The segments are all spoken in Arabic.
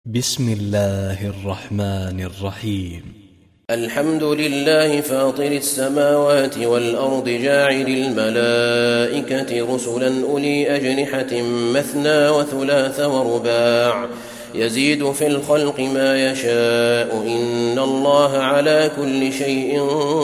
بسم الله الرحمن الرحيم. الحمد لله فاطر السماوات والأرض جاعل الملائكة رسلا أولي أجنحة مثنى وثلاث ورباع يزيد في الخلق ما يشاء إن الله على كل شيء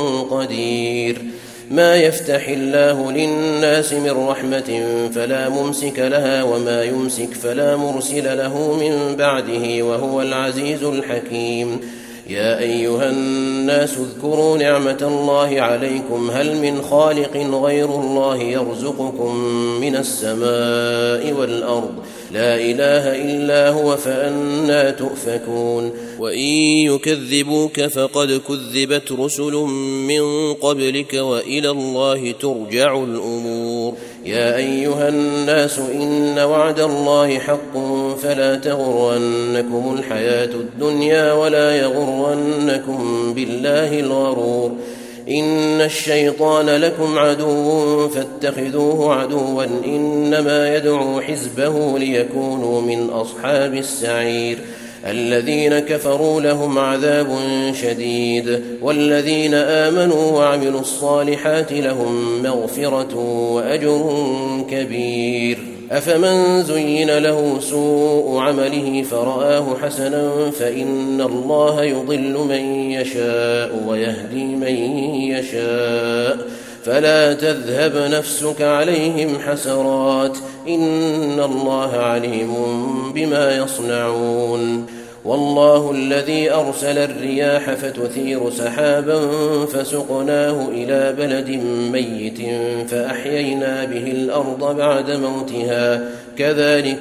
قدير. ما يفتح الله للناس من رحمة فلا ممسك لها وما يمسك فلا مرسل له من بعده وهو العزيز الحكيم. يا أيها الناس اذكروا نعمة الله عليكم هل من خالق غير الله يرزقكم من السماء والأرض لا إله إلا هو فأنى تؤفكون. وإن يكذبوك فقد كذبت رسل من قبلك وإلى الله ترجع الأمور. يا أيها الناس إن وعد الله حق فلا تغرنكم الحياة الدنيا ولا يغرنكم بالله الغرور. إن الشيطان لكم عدو فاتخذوه عدوا إنما يدعو حزبه ليكونوا من أصحاب السعير. الذين كفروا لهم عذاب شديد والذين آمنوا وعملوا الصالحات لهم مغفرة وأجر كبير. أفمن زين له سوء عمله فرآه حسنا فإن الله يضل من يشاء ويهدي من يشاء فلا تذهب نفسك عليهم حسرات إن الله عليم بما يصنعون. والله الذي أرسل الرياح فتثير سحابا فسقناه إلى بلد ميت فأحيينا به الأرض بعد موتها كذلك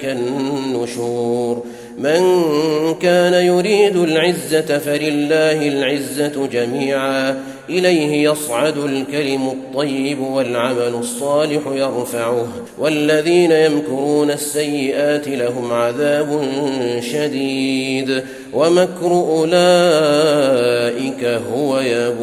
النشور. من كان يريد العزة فلله العزة جميعا إليه يصعد الكلم الطيب والعمل الصالح يرفعه والذين يمكرون السيئات لهم عذاب شديد ومكر أولئك هو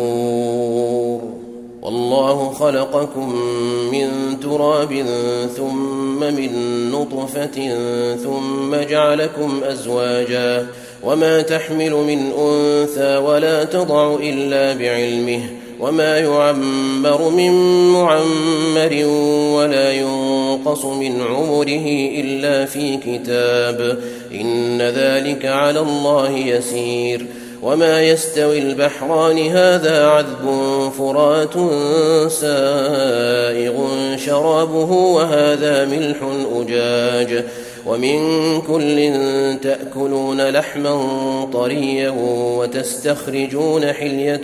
يبور. والله خلقكم من تراب ثم من نطفة ثم جعلكم أزواجا وما تحمل من أنثى ولا تضع إلا بعلمه وما يعمر من معمر ولا ينقص من عمره إلا في كتاب إن ذلك على الله يسير. وما يستوي البحران هذا عذب فرات سائغ شرابه وهذا ملح أجاج ومن كل تأكلون لحما طريا وتستخرجون حلية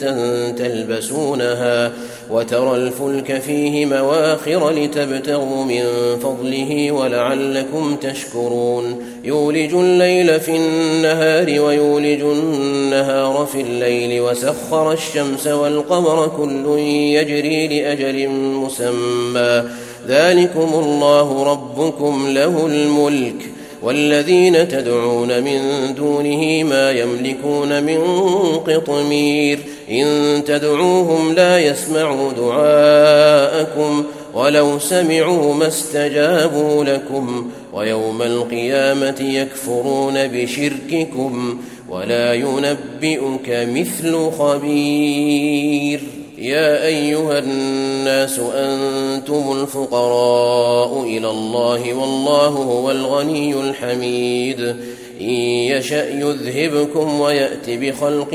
تلبسونها وترى الفلك فيه مواخر لتبتغوا من فضله ولعلكم تشكرون. يولج الليل في النهار ويولج النهار في الليل وسخر الشمس والقمر كل يجري لأجل مسمى ذلكم الله ربكم له الملك. والذين تدعون من دونه ما يملكون من قطمير إن تدعوهم لا يسمعوا دعاءكم ولو سمعوا ما استجابوا لكم ويوم القيامة يكفرون بشرككم ولا ينبئك مثل خبير. يا أيها الناس أنتم الفقراء إلى الله والله هو الغني الحميد. إن يشأ يذهبكم ويأت بخلق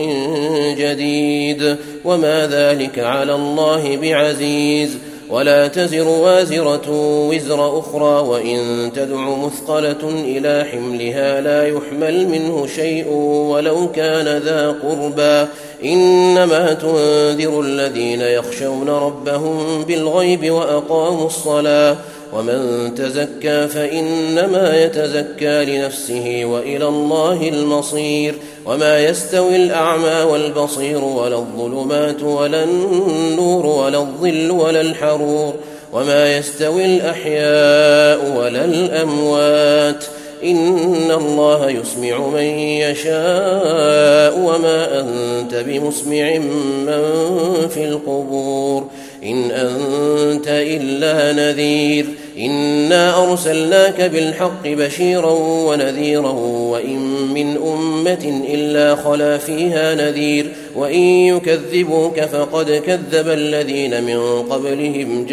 جديد وما ذلك على الله بعزيز. ولا تزر وازرة وزر أخرى وإن تدع مثقلة إلى حملها لا يحمل منه شيء ولو كان ذا قربى إنما تنذر الذين يخشون ربهم بالغيب وأقاموا الصلاة ومن تزكى فإنما يتزكى لنفسه وإلى الله المصير. وما يستوي الأعمى والبصير ولا الظلمات ولا النور ولا الظل ولا الحرور وما يستوي الأحياء ولا الأموات إن الله يسمع من يشاء وما أنت بمسمع من في القبور إن أنت إلا نذير. إنا أرسلناك بالحق بشيرا ونذيرا وإن من أمة إلا خلا فيها نذير وإن يكذبوك فقد كذب الذين من قبلهم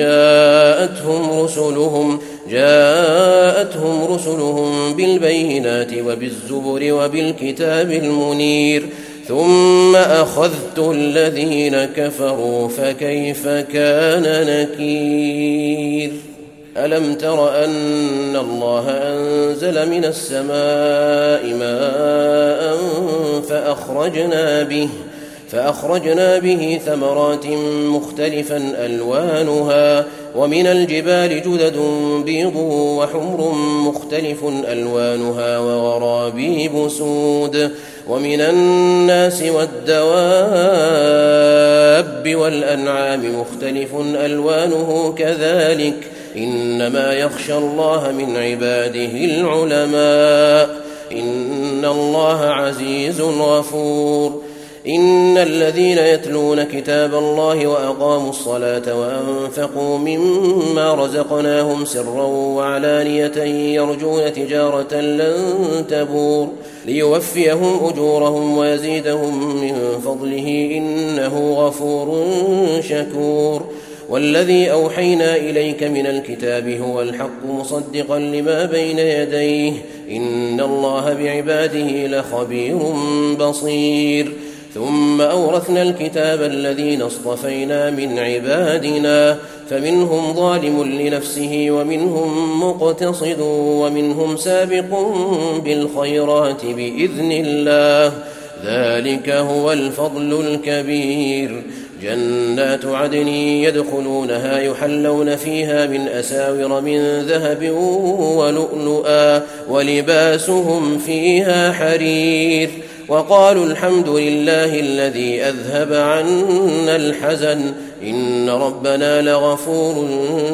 جاءتهم رسلهم بالبينات وبالزبر وبالكتاب المنير ثم أخذت الذين كفروا فكيف كان نكير ألم تر أن الله أنزل من السماء ماء فأخرجنا به ثمرات مختلفا ألوانها ومن الجبال جدد بيض وحمر مختلف ألوانها وغرابيب سود ومن الناس والدواب والأنعام مختلف ألوانه كذلك إنما يخشى الله من عباده العلماء إن الله عزيز غفور إن الذين يتلون كتاب الله وأقاموا الصلاة وأنفقوا مما رزقناهم سرا وعلانية يرجون تجارة لن تبور ليوفيهم أجورهم ويزيدهم من فضله إنه غفور شكور والذي أوحينا إليك من الكتاب هو الحق مصدقا لما بين يديه إن الله بعباده لخبير بصير ثم أورثنا الكتاب الذين اصطفينا من عبادنا فمنهم ظالم لنفسه ومنهم مقتصد ومنهم سابق بالخيرات بإذن الله ذلك هو الفضل الكبير جنات عدن يدخلونها يحلون فيها من أساور من ذهب ولؤلؤا ولباسهم فيها حرير وقالوا الحمد لله الذي أذهب عنا الحزن إن ربنا لغفور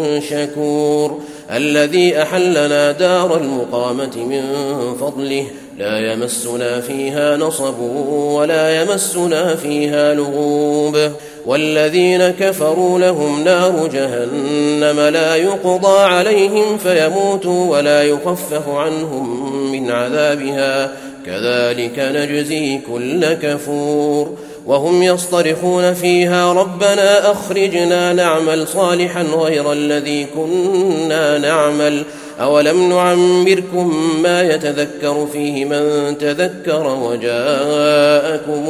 شكور الذي أحلنا دار المقامة من فضله لا يمسنا فيها نصب ولا يمسنا فيها لغوب والذين كفروا لهم نار جهنم لا يقضى عليهم فيموتوا ولا يخفف عنهم من عذابها كذلك نجزي كل كفور وهم يصطرخون فيها ربنا أخرجنا نعمل صالحا غير الذي كنا نعمل أولم نعمركم ما يتذكر فيه من تذكر وجاءكم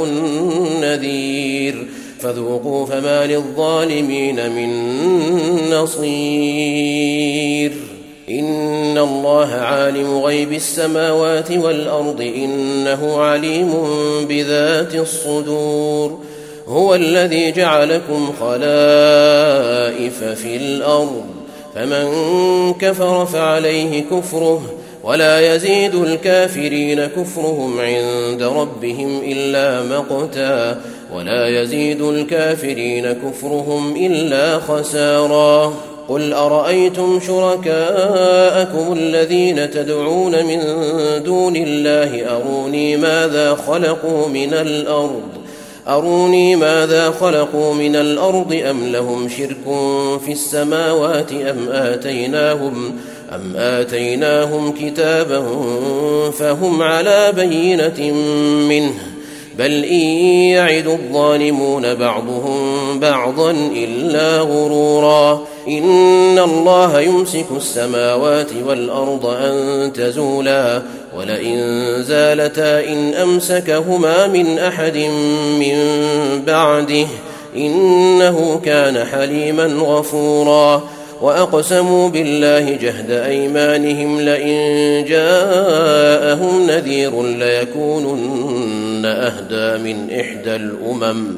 النذير فذوقوا فما للظالمين من نصير إن الله عالم غيب السماوات والأرض إنه عليم بذات الصدور هو الذي جعلكم خلائف في الأرض فمن كفر فعليه كفره ولا يزيد الكافرين كفرهم عند ربهم إلا مقتا ولا يزيد الكافرين كفرهم إلا خسارا قل أرأيتم شركاءكم الذين تدعون من دون الله أروني ماذا خلقوا من الأرض أم لهم شرك في السماوات أم آتيناهم كتابا فهم على بينة منه بل إن يعد الظالمون بعضهم بعضا إلا غرورا إن الله يمسك السماوات والأرض أن تزولا ولئن زالتا إن أمسكهما من أحد من بعده إنه كان حليما غفورا وأقسموا بالله جهد أيمانهم لئن جاءهم نذير ليكونن أهدى من إحدى الأمم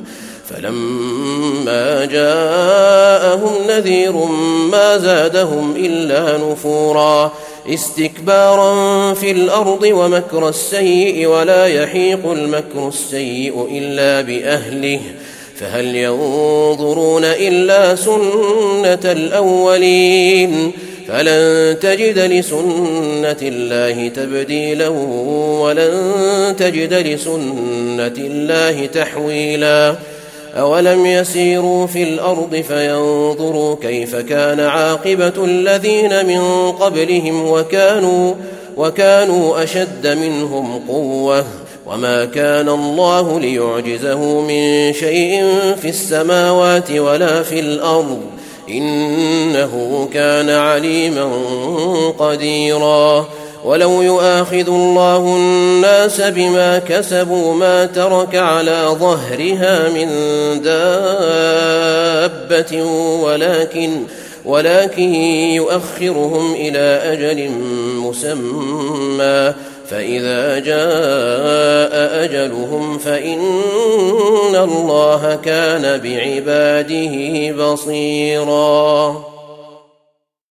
فلما جاءهم نذير ما زادهم إلا نفورا استكبارا في الأرض ومكر السيء ولا يحيق المكر السيء إلا بأهله فهل ينظرون إلا سنة الأولين فلن تجد لسنة الله تبديلا ولن تجد لسنة الله تحويلا أولم يسيروا في الأرض فينظروا كيف كان عاقبة الذين من قبلهم وكانوا أشد منهم قوة وما كان الله ليعجزه من شيء في السماوات ولا في الأرض إنه كان عليما قديرا ولو يؤاخذ الله الناس بما كسبوا ما ترك على ظهرها من دابة ولكن يؤخرهم إلى أجل مسمى فإذا جاء أجلهم فإن الله كان بعباده بصيراً